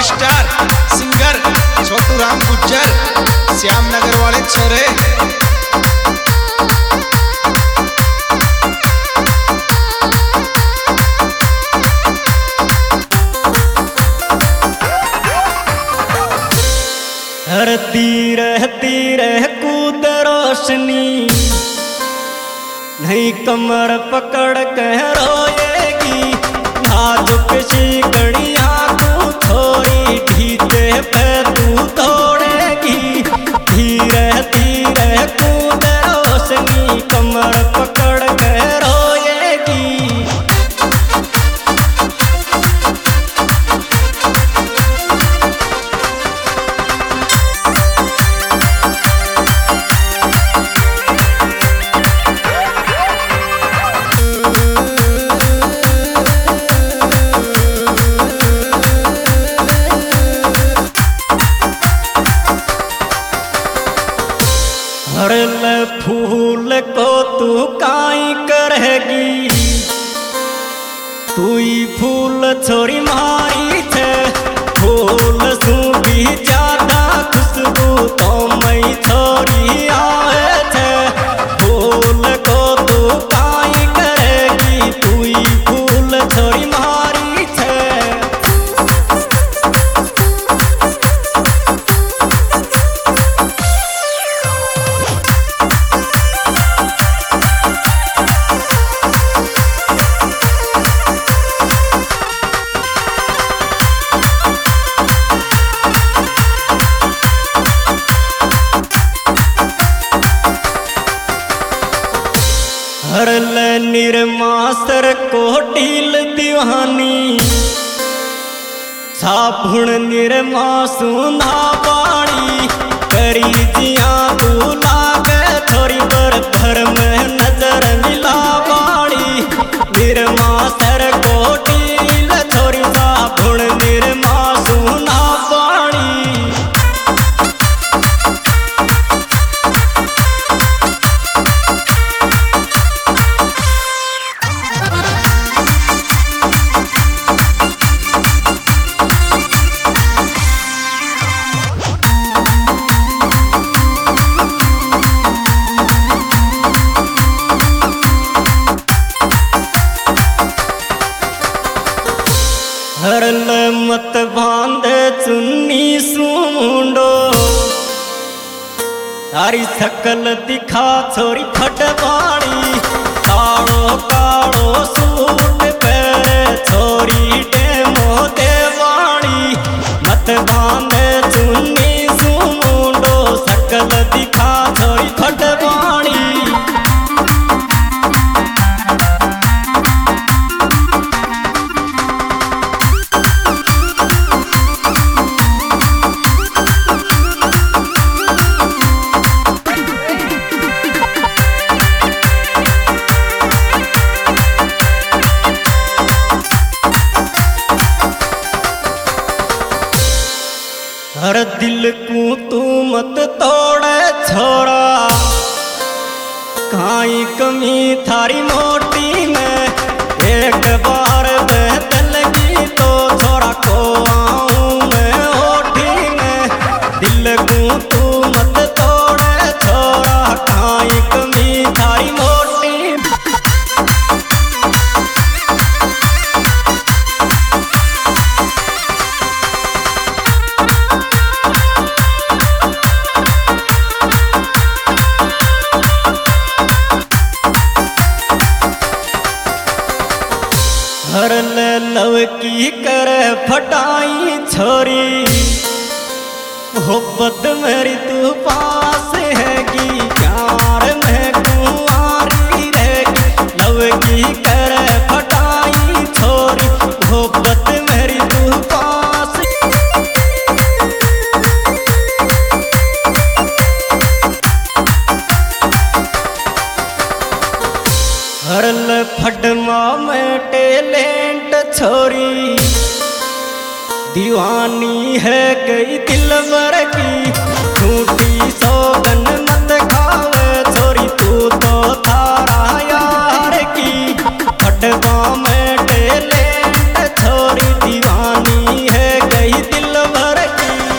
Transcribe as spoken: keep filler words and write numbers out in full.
Superstar singer Chhotu Ram Gujjar Shyam Nagar वाले छोरे। हरती रहती रह कूद रोशनी नहीं कमर पकड़ कह रोएगी नाजुक सी कड़िया तू छोरी ढीते पे तू तोड़ेगी। धीरे धीरे कूद रोशनी कमर पकड़ कह रोएगी। हरल फूल को तू काई करेगी तू ही फूल छोरी मारी थे फूल सू भी ज्यादा खुशबू तो मई छोरी आए थे। फूल को तू काई करेगी तू ही फूल छोरी मारी थे। हरल निर्मासर को ढील दीवानी साबुण निर्मा सुना पानी करी जिया तू लागे थोड़ी बर भर में नजर मिला पानी। निर्मासर को ढील थोड़ी साबुण निर्मा सुना पानी। हरल मत बांध चुन्नी सूंडो तारी सकल दिखा छोरी फटवाड़ी काड़ो काड़ो सूट पैरे छोरी डेमो देवाड़ी। मत बांध चुन्नी सूंडो सकल दिखा छोरी फटवाड़ी। हर दिल को तू मत तोड़े छोरा काई कमी थारी मोटी में एक बार बहतल की तो छोरा को आऊं मैं होठी में। दिल को तू मत तोड़े छोरा काई कमी थारी मोटी। हरल लव की कर फटाई छोरी मोहब्बत मेरी तू पास हैगी प्यार में कुंवारी रहेगी। लव की कर फटाई छोरी मोहब्बत मेरी तू पास। हरल फटमा में टैलेंट छोरी दीवानी है गई दिलबर की झूठी